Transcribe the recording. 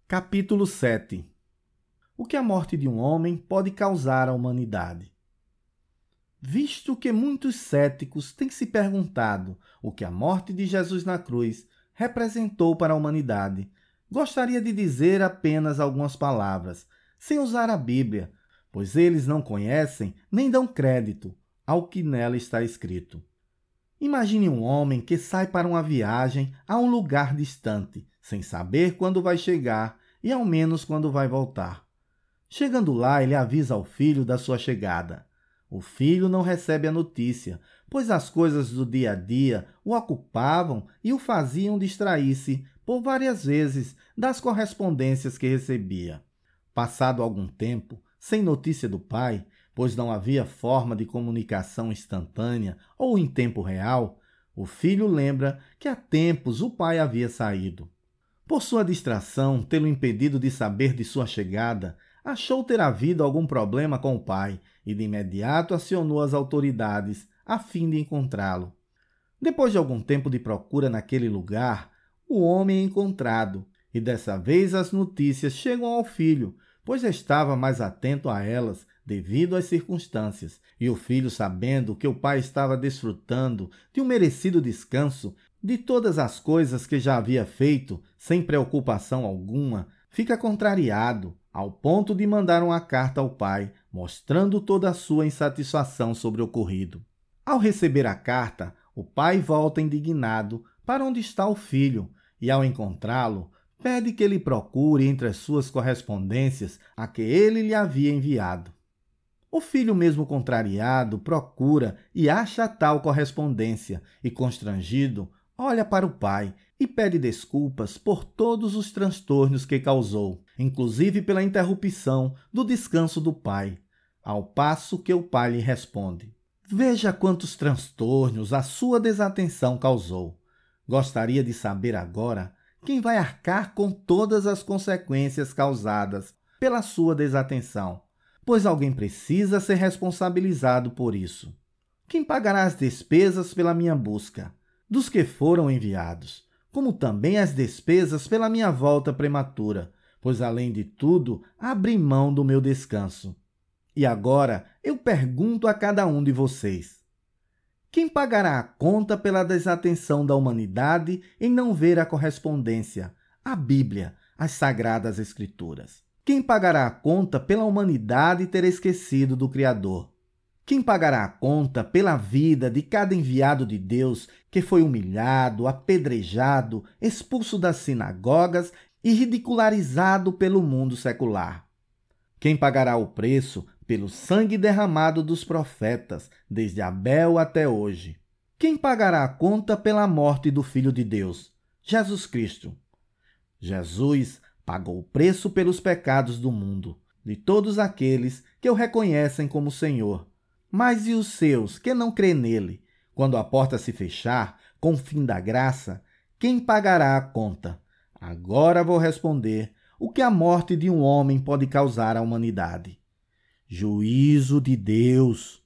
Capítulo 7. O que a morte de um homem pode causar à humanidade? Visto que muitos céticos têm se perguntado o que a morte de Jesus na cruz representou para a humanidade, gostaria de dizer apenas algumas palavras, sem usar a Bíblia, pois eles não conhecem nem dão crédito ao que nela está escrito. Imagine um homem que sai para uma viagem a um lugar distante, sem saber quando vai chegar e ao menos quando vai voltar. Chegando lá, ele avisa ao filho da sua chegada. O filho não recebe a notícia, pois as coisas do dia a dia o ocupavam e o faziam distrair-se por várias vezes das correspondências que recebia. Passado algum tempo, sem notícia do pai, pois não havia forma de comunicação instantânea ou em tempo real, o filho lembra que há tempos o pai havia saído. Por sua distração, tê-lo impedido de saber de sua chegada, achou ter havido algum problema com o pai e de imediato acionou as autoridades a fim de encontrá-lo. Depois de algum tempo de procura naquele lugar, o homem é encontrado e dessa vez as notícias chegam ao filho, pois estava mais atento a elas devido às circunstâncias, e o filho, sabendo que o pai estava desfrutando de um merecido descanso de todas as coisas que já havia feito, sem preocupação alguma, fica contrariado, ao ponto de mandar uma carta ao pai, mostrando toda a sua insatisfação sobre o ocorrido. Ao receber a carta, o pai volta indignado para onde está o filho, e ao encontrá-lo, pede que ele procure entre as suas correspondências a que ele lhe havia enviado. O filho, mesmo contrariado, procura e acha tal correspondência e, constrangido, olha para o pai e pede desculpas por todos os transtornos que causou, inclusive pela interrupção do descanso do pai, ao passo que o pai lhe responde: "Veja quantos transtornos a sua desatenção causou. Gostaria de saber agora quem vai arcar com todas as consequências causadas pela sua desatenção, pois alguém precisa ser responsabilizado por isso. Quem pagará as despesas pela minha busca, dos que foram enviados, como também as despesas pela minha volta prematura, pois além de tudo, abri mão do meu descanso. E agora eu pergunto a cada um de vocês: quem pagará a conta pela desatenção da humanidade em não ver a correspondência, a Bíblia, as Sagradas Escrituras? Quem pagará a conta pela humanidade ter esquecido do Criador? Quem pagará a conta pela vida de cada enviado de Deus que foi humilhado, apedrejado, expulso das sinagogas e ridicularizado pelo mundo secular? Quem pagará o preço pelo sangue derramado dos profetas, desde Abel até hoje? Quem pagará a conta pela morte do Filho de Deus, Jesus Cristo? Jesus pagou o preço pelos pecados do mundo, de todos aqueles que o reconhecem como Senhor. Mas e os seus que não crêem nele? Quando a porta se fechar, com o fim da graça, quem pagará a conta? Agora vou responder o que a morte de um homem pode causar à humanidade. Juízo de Deus.